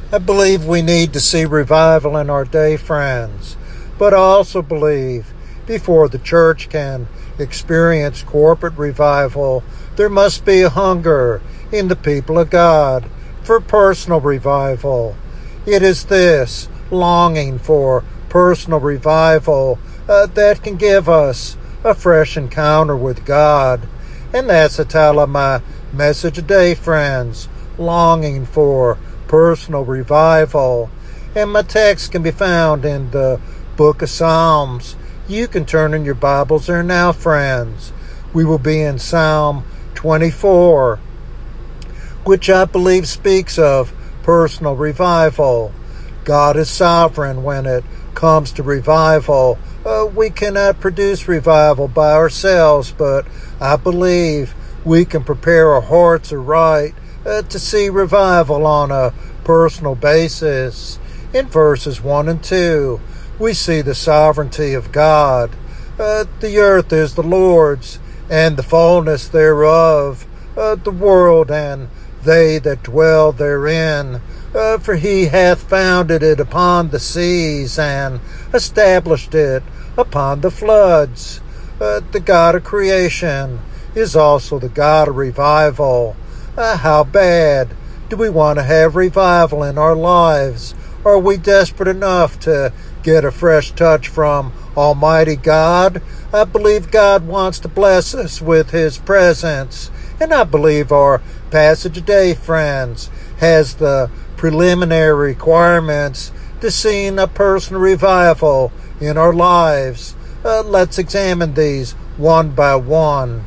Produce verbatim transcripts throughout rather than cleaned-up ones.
I believe we need to see revival in our day, friends, but I also believe before the church can experience corporate revival, there must be a hunger in the people of God for personal revival. It is this longing for personal revival uh, that can give us a fresh encounter with God. And that's the title of my message today, friends, longing for personal revival. And my text can be found in the book of Psalms. You can turn in your Bibles there now, friends. We will be in Psalm twenty-four, which I believe speaks of personal revival. God is sovereign when it comes to revival. Uh, we cannot produce revival by ourselves, but I believe we can prepare our hearts aright uh, to see revival on a personal basis. In verses one and two, we see the sovereignty of God. Uh, the earth is the Lord's, and the fullness thereof, uh, the world and they that dwell therein. Uh, for he hath founded it upon the seas, and established it upon the floods. Uh, the God of creation is also the God of revival. Uh, how bad do we want to have revival in our lives? Are we desperate enough to get a fresh touch from Almighty God? I believe God wants to bless us with His presence. And I believe our passage today, friends, has the preliminary requirements to seeing a personal revival in our lives. Uh, let's examine these one by one.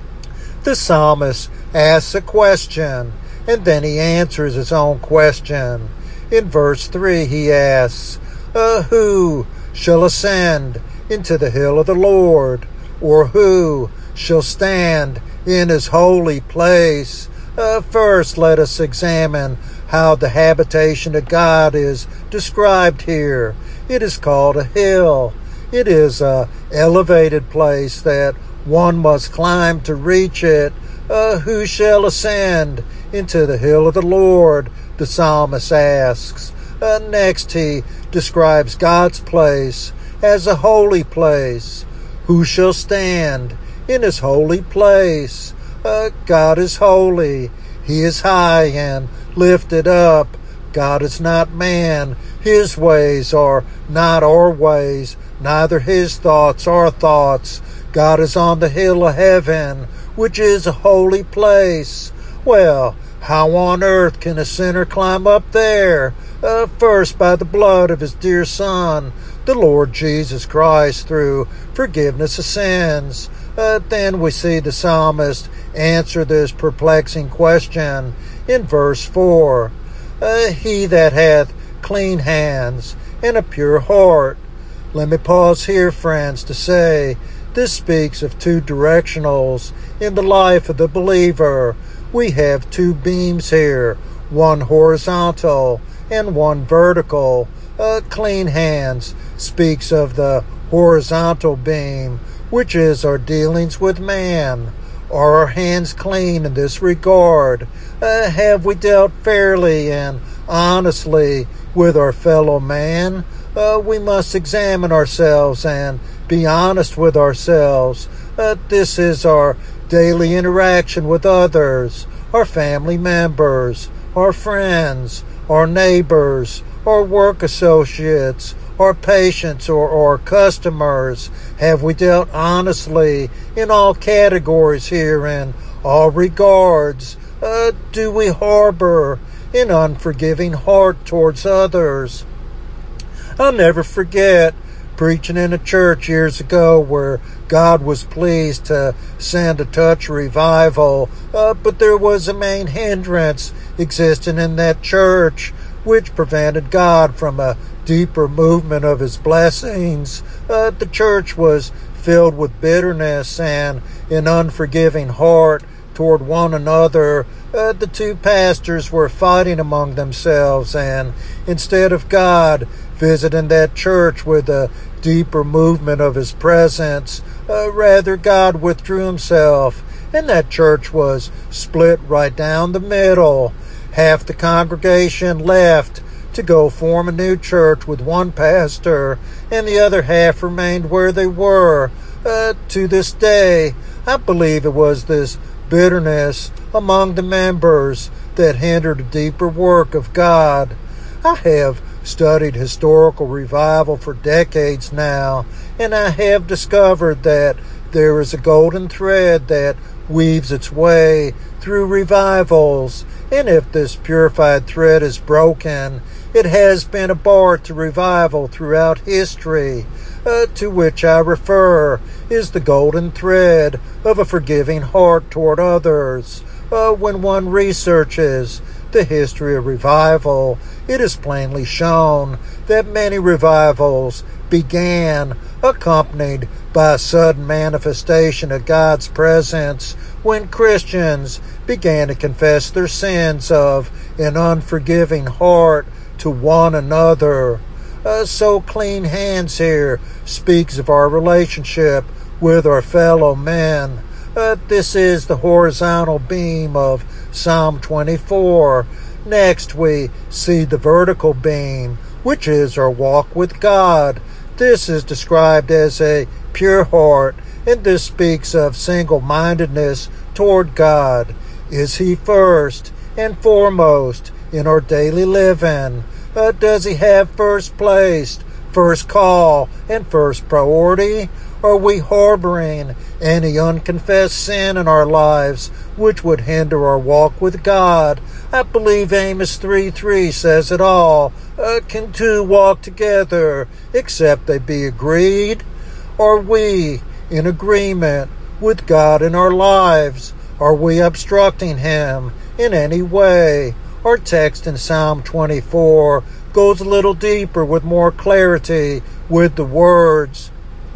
The psalmist asks a question, and then he answers his own question. In verse three, he asks, uh, Who shall ascend into the hill of the Lord? Or who shall stand in His holy place? Uh, first, let us examine how the habitation of God is described here. It is called a hill. It is an elevated place that one must climb to reach it. Uh, who shall ascend into the hill of the Lord? The psalmist asks. Uh, next, he describes God's place as a holy place. Who shall stand in His holy place? Uh, God is holy. He is high and lifted up. God is not man. His ways are not our ways, neither His thoughts our thoughts. God is on the hill of heaven, which is a holy place. Well, how on earth can a sinner climb up there? Uh, first, by the blood of His dear Son, the Lord Jesus Christ, through forgiveness of sins. Uh, then we see the psalmist answer this perplexing question in verse four. Uh, he that hath clean hands and a pure heart. Let me pause here, friends, to say this speaks of two directionals in the life of the believer. We have two beams here, one horizontal and one vertical. Uh, clean hands speaks of the horizontal beam, which is our dealings with man. Are our hands clean in this regard? Uh, have we dealt fairly and honestly with our fellow man? Uh, we must examine ourselves and be honest with ourselves. Uh, this is our daily interaction with others, our family members, our friends, our neighbors, our work associates, our patients, or our customers. Have we dealt honestly in all categories here, in all regards? Uh, do we harbor an unforgiving heart towards others? I'll never forget preaching in a church years ago where God was pleased to send a touch revival, uh, but there was a main hindrance existing in that church which prevented God from a deeper movement of His blessings. Uh, the church was filled with bitterness and an unforgiving heart toward one another. Uh, the two pastors were fighting among themselves, and instead of God visiting that church with a deeper movement of His presence, uh, rather God withdrew Himself, and that church was split right down the middle. Half the congregation left to go form a new church with one pastor, and the other half remained where they were. Uh, to this day, I believe it was this bitterness among the members that hindered a deeper work of God. I have studied historical revival for decades now, and I have discovered that there is a golden thread that weaves its way through revivals, and if this purified thread is broken, it has been a bar to revival throughout history. Uh, to which I refer is the golden thread of a forgiving heart toward others. Uh, when one researches the history of revival, it is plainly shown that many revivals began accompanied by a sudden manifestation of God's presence when Christians began to confess their sins of an unforgiving heart to one another. Uh, so Clean Hands here speaks of our relationship with our fellow men. Uh, this is the horizontal beam of Psalm twenty-four. Next we see the vertical beam, which is our walk with God. This is described as a pure heart, and this speaks of single-mindedness toward God. Is He first and foremost in our daily living? Uh, does He have first place, first call, and first priority? Are we harboring any unconfessed sin in our lives which would hinder our walk with God? I believe Amos three three says it all. Uh, can two walk together except they be agreed? Are we in agreement with God in our lives? Are we obstructing Him in any way? Our text in Psalm twenty-four goes a little deeper with more clarity with the words,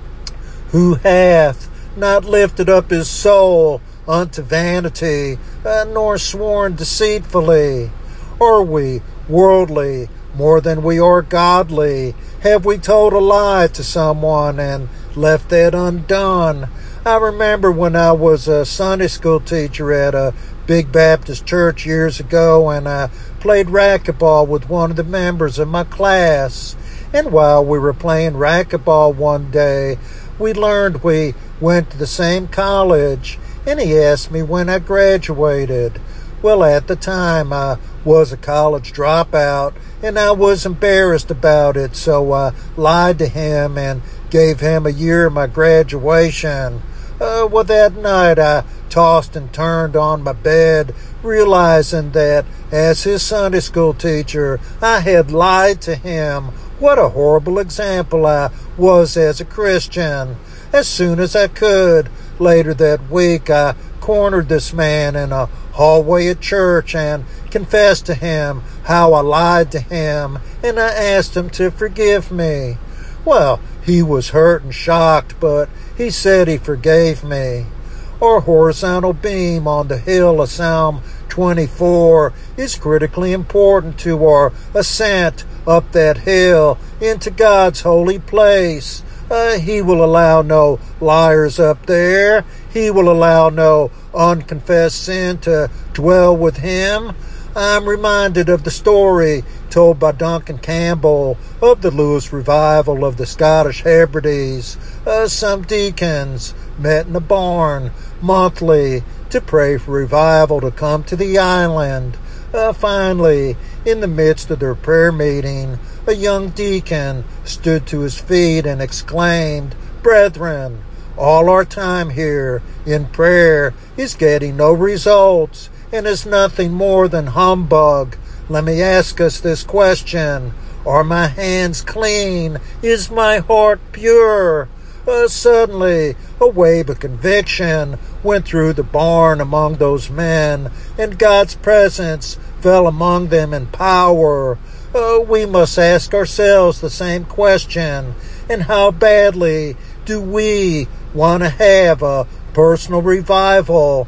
"Who hath not lifted up his soul unto vanity, uh, nor sworn deceitfully? Are we worldly more than we are godly? Have we told a lie to someone and left that undone?" I remember when I was a Sunday school teacher at a big Baptist church years ago, and I played racquetball with one of the members of my class. And while we were playing racquetball one day, we learned we went to the same college, and he asked me when I graduated. Well, at the time, I was a college dropout, and I was embarrassed about it, so I lied to him and gave him a year of my graduation. Uh, well, that night I tossed and turned on my bed, realizing that as his Sunday school teacher, I had lied to him. What a horrible example I was as a Christian. As soon as I could, later that week, I cornered this man in a hallway at church and confessed to him how I lied to him, and I asked him to forgive me. Well, he was hurt and shocked, but he said he forgave me. Our horizontal beam on the hill of Psalm twenty-four is critically important to our ascent up that hill into God's holy place. Uh, he will allow no liars up there. He will allow no unconfessed sin to dwell with Him. I'm reminded of the story told by Duncan Campbell of the Lewis revival of the Scottish Hebrides. Uh, some deacons met in a barn monthly to pray for revival to come to the island. Uh, finally, in the midst of their prayer meeting, a young deacon stood to his feet and exclaimed, "Brethren, all our time here in prayer is getting no results and is nothing more than humbug. Let me ask us this question. Are my hands clean? Is my heart pure?" Uh, suddenly, a wave of conviction went through the barn among those men, and God's presence fell among them in power. Uh, we must ask ourselves the same question. And how badly do we want to have a personal revival?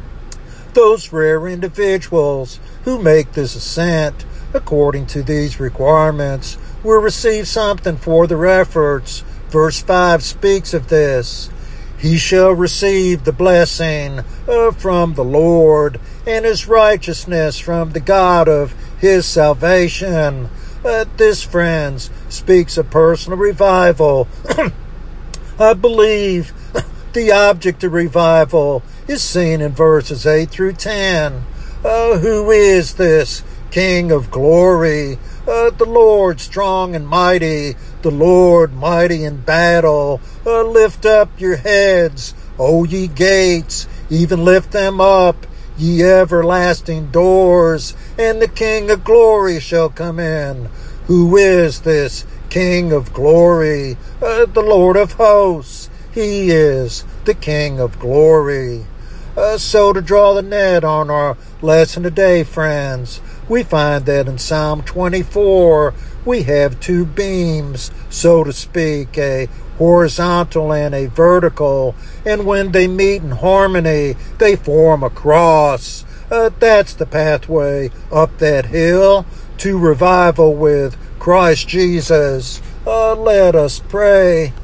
Those rare individuals who make this ascent according to these requirements will receive something for their efforts. Verse five speaks of this. He shall receive the blessing uh, from the Lord, and his righteousness from the God of his salvation. Uh, this, friends, speaks of personal revival. I believe the object of revival is seen in verses eight through ten. Uh, who is this King of glory? Uh, the Lord strong and mighty, the Lord mighty in battle. Uh, lift up your heads, O ye gates, even lift them up, ye everlasting doors, and the King of glory shall come in. Who is this King of glory? Uh, the Lord of hosts. He is the King of glory. Uh, so to draw the net on our lesson today, friends, we find that in Psalm twenty-four we have two beams, so to speak, a horizontal and a vertical, and when they meet in harmony, they form a cross. Uh, that's the pathway up that hill to revival with Christ Jesus. Uh, let us pray.